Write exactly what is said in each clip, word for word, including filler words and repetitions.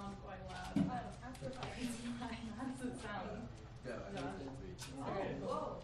on quite loud. Oh, after five. How does it sound? Yeah, I Josh? think it's sweet. Okay. Whoa.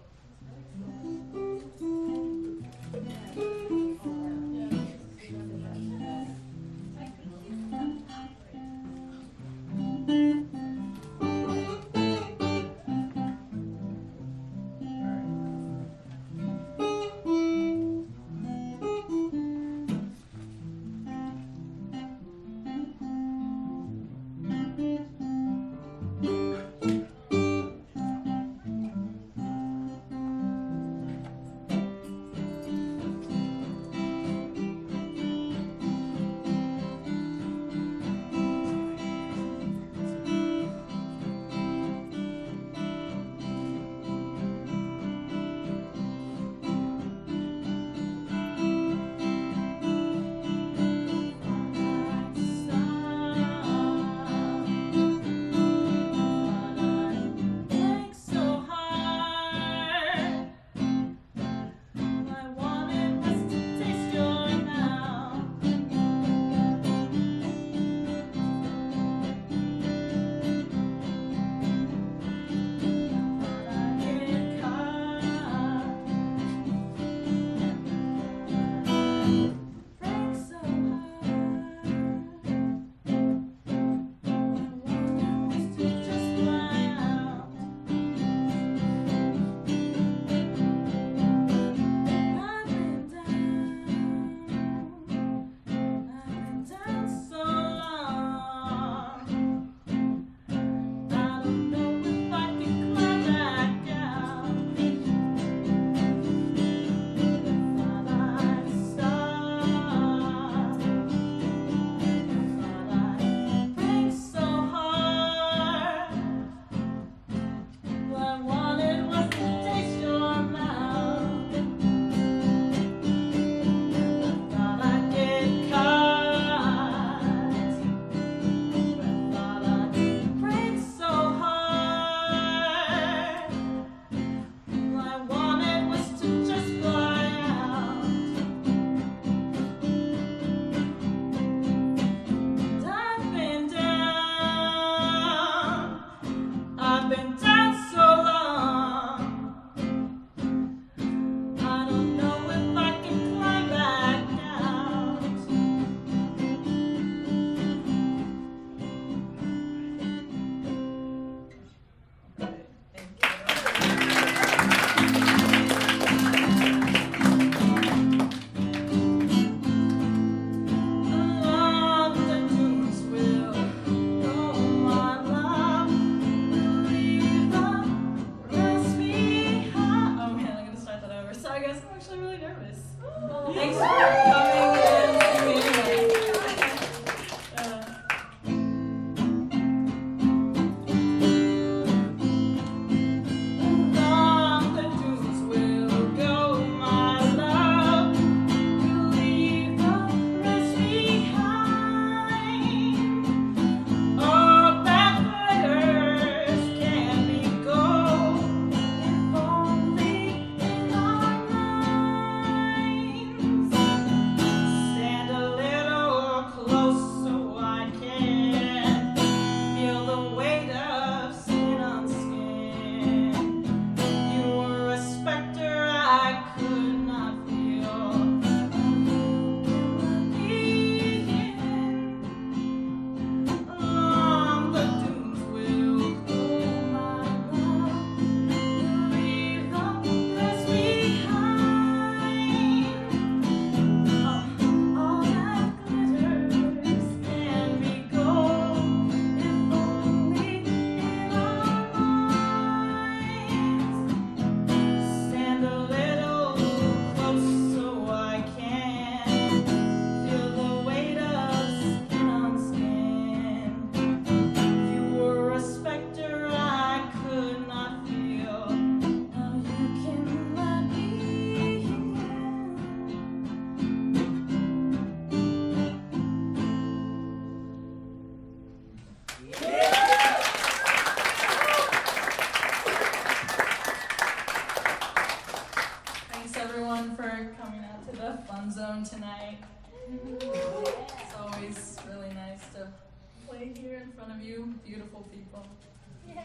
beautiful people. Yeah.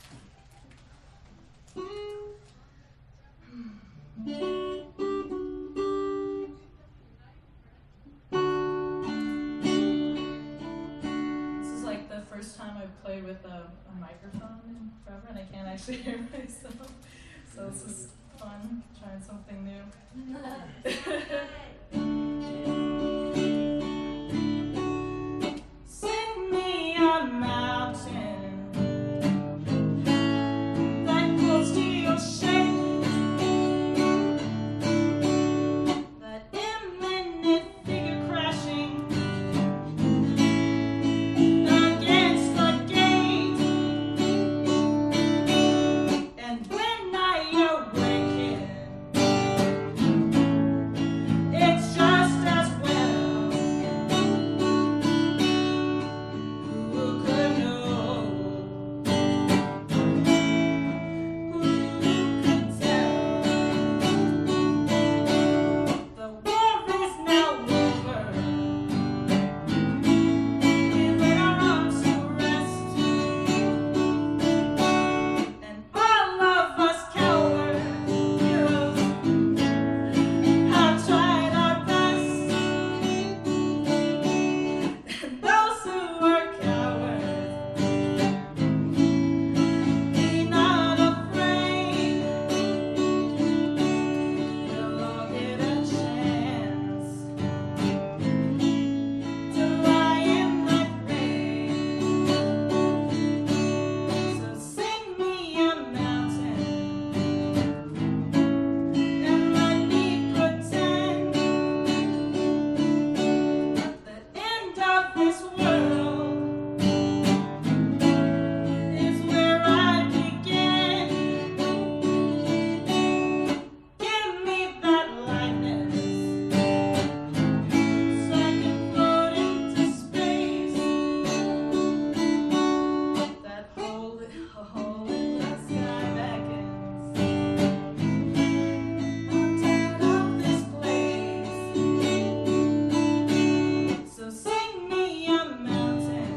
This is like the first time I've played with a, a microphone in forever, and I can't actually hear myself. So this is fun, trying something new. Sing me a mountain that close to your shape, that imminent figure crashing against the gate. And when I awaken, it's just as well. Who could know? Who could tell? The war is now over. We lay our arms to rest, and all of us coward heroes have tried our best. And those who are cowards, be not afraid. We'll all get a chance to lie in that grave. So sing me a mountain and let me pretend the end of this world is where I begin. Give me that lightness so I can float into space. That hole, a hole in the sky beckons. I'm tired of this place. So sing me a mountain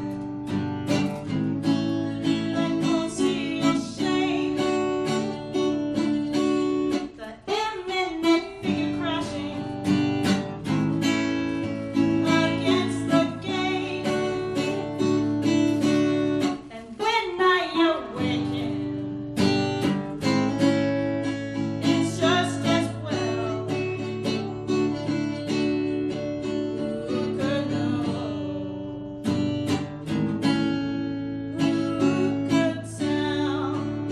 that close to your shape, that imminent figure crashing against the gate. And when I awaken, it's just as well. Who could know? Who could tell?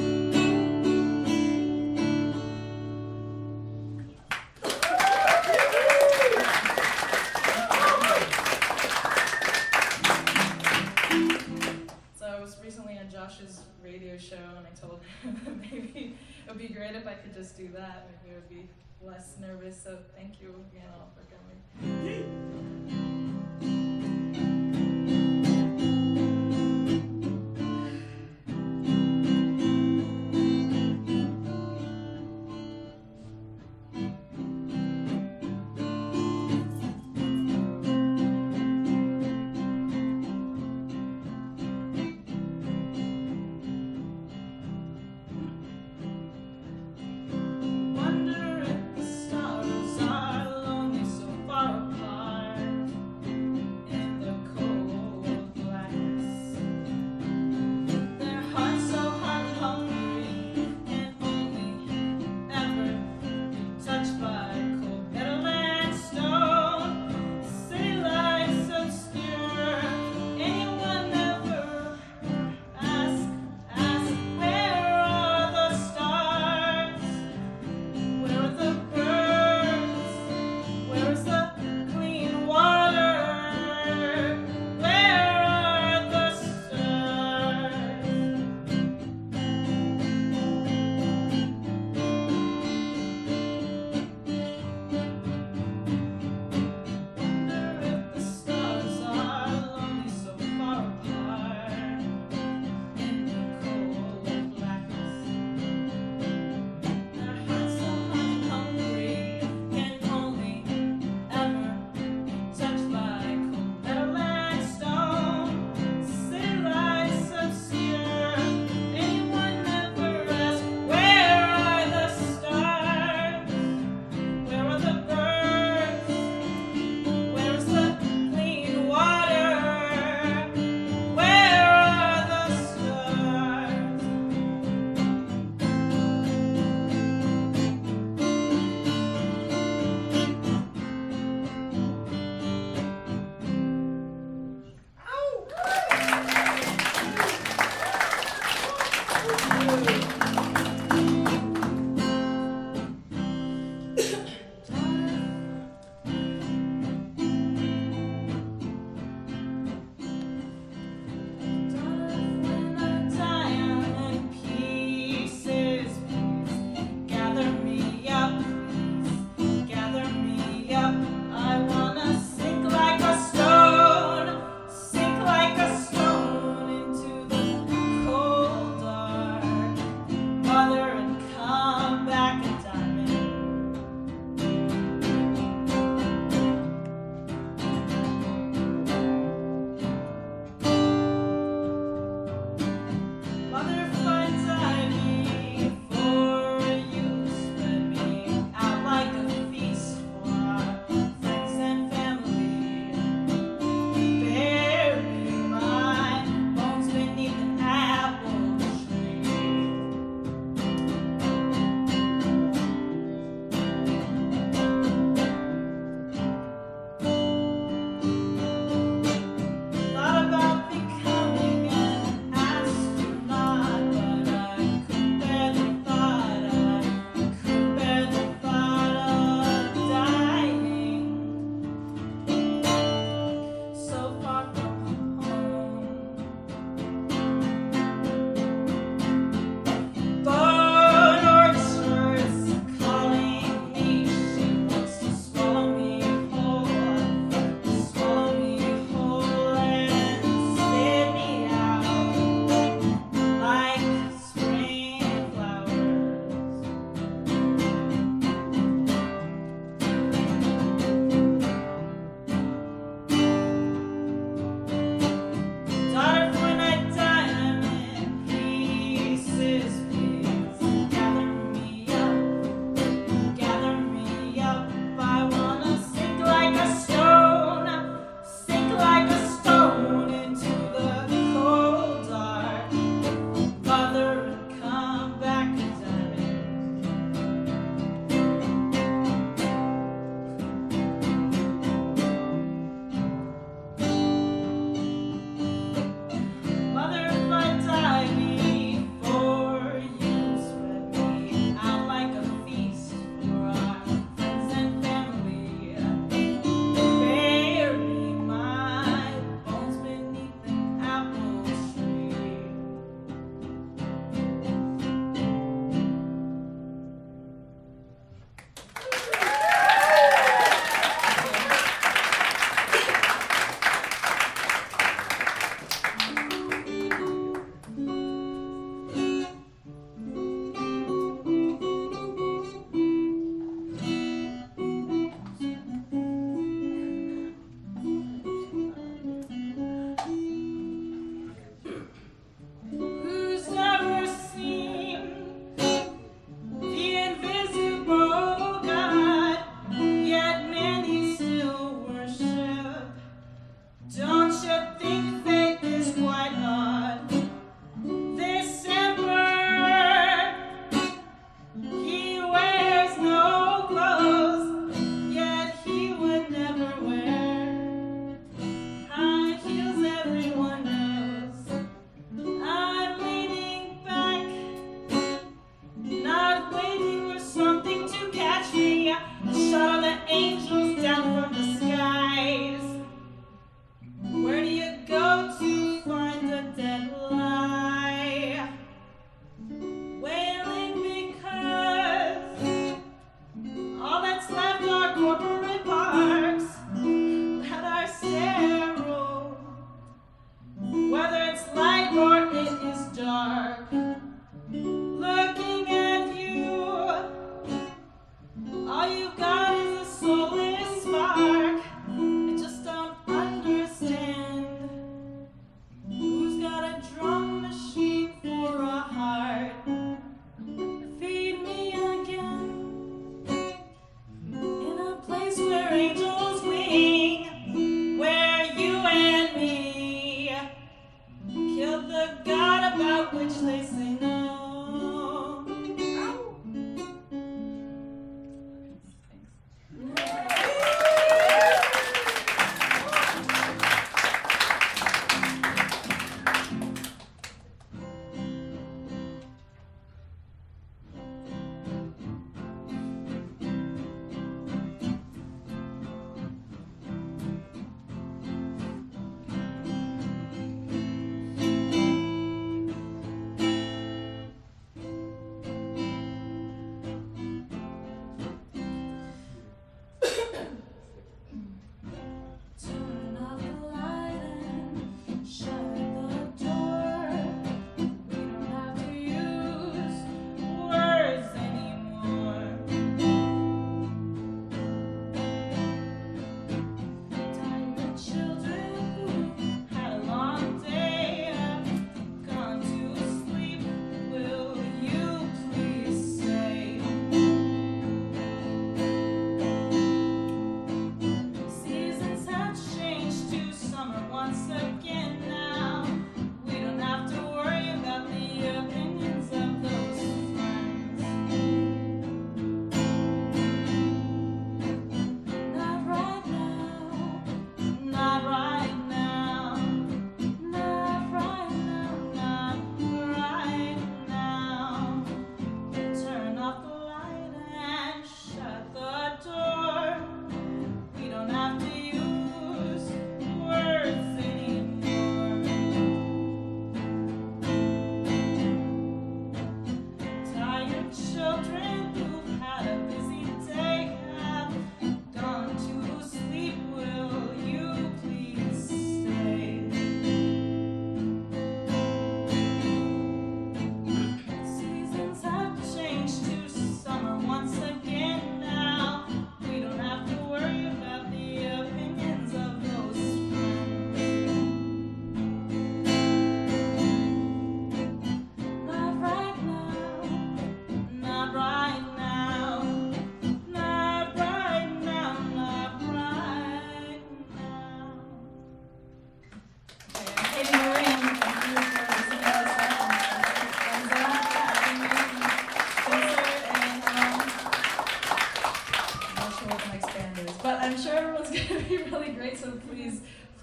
So I was recently on Josh's radio show, and I told him that maybe it would be great if I could just do that. Maybe it would be less nervous. So thank you again all for coming. Wonder if the stars are lonely so far apart.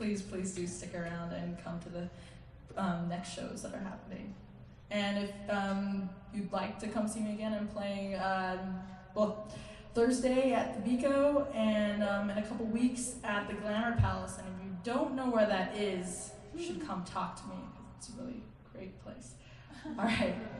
please, please do stick around and come to the um, next shows that are happening. And if um, you'd like to come see me again, I'm playing, um, well, Thursday at the Vico, and um, in a couple weeks at the Glamour Palace. And if you don't know where that is, you should come talk to me, because it's a really great place. All right.